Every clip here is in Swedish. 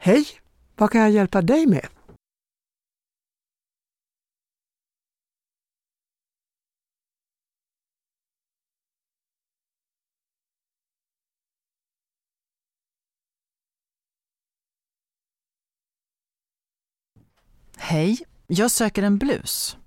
Hej, vad kan jag hjälpa dig med? Hej, jag söker en blus.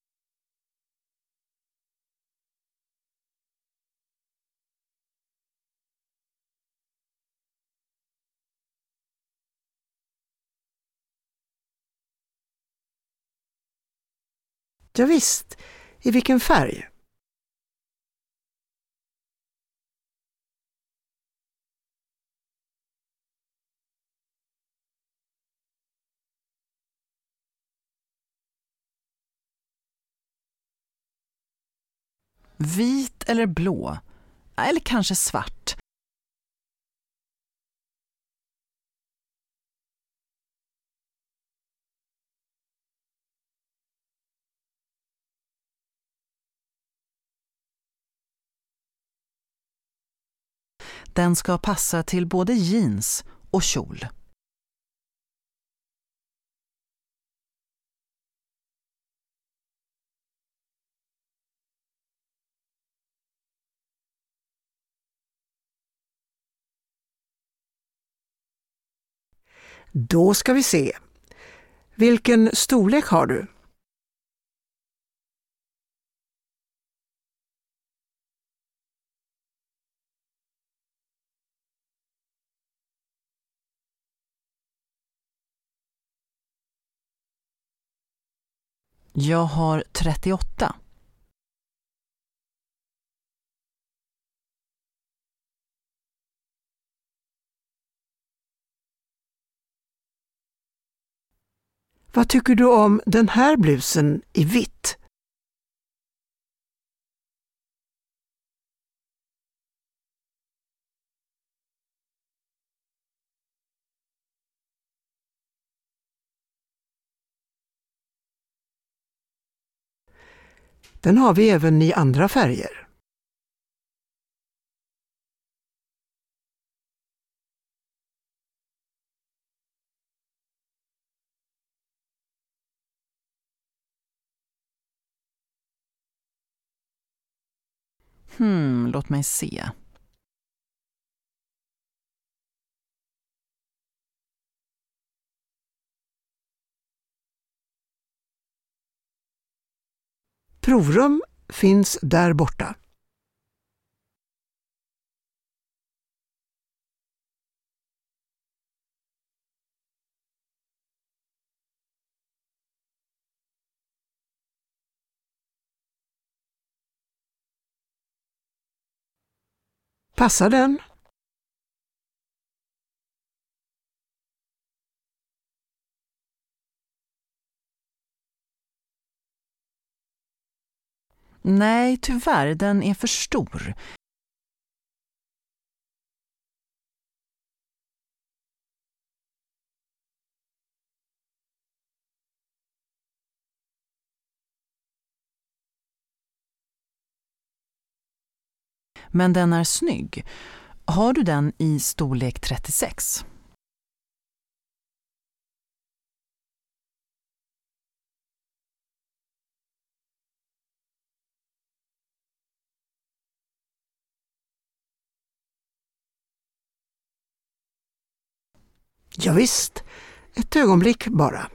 Ja, visst, i vilken färg? Vit eller blå? Eller kanske svart? Den ska passa till både jeans och kjol. Då ska vi se. Vilken storlek har du? Jag har 38. Vad tycker du om den här blusen i vitt? Den har vi även i andra färger. Låt mig se. Provrum finns där borta. Passar den? Nej, tyvärr, den är för stor. Men den är snygg. Har du den i storlek 36? Ja, visst, ett ögonblick bara.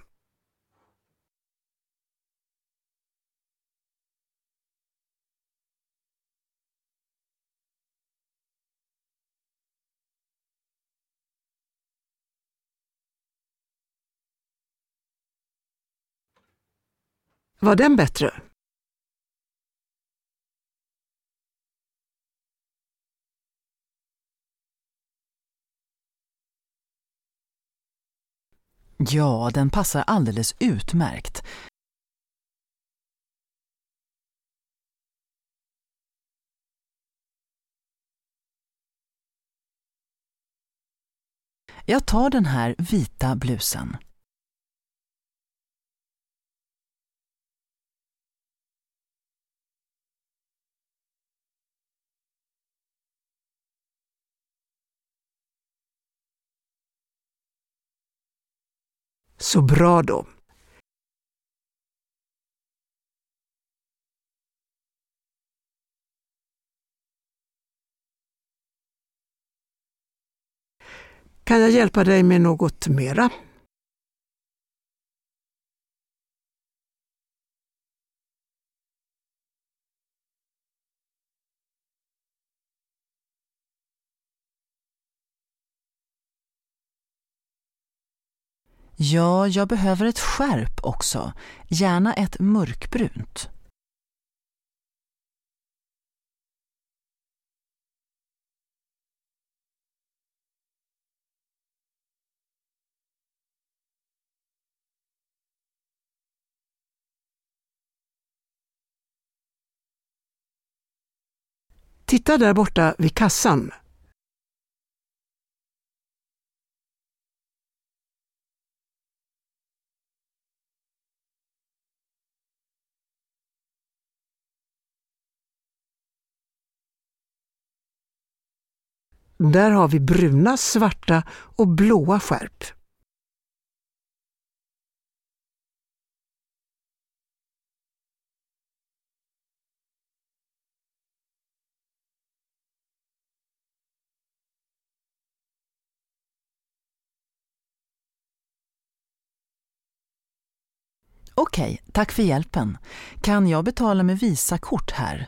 Var den bättre? Ja, den passar alldeles utmärkt. Jag tar den här vita blusen. Så bra då. Kan jag hjälpa dig med något mera? Ja, jag behöver ett skärp också. Gärna ett mörkbrunt. Titta där borta vid kassan. Där har vi bruna, svarta och blåa skärp. Okej, tack för hjälpen. Kan jag betala med Visakort här?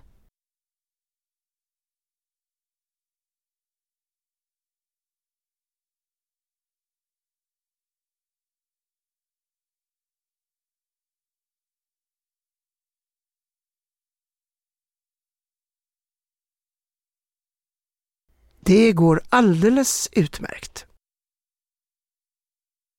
Det går alldeles utmärkt.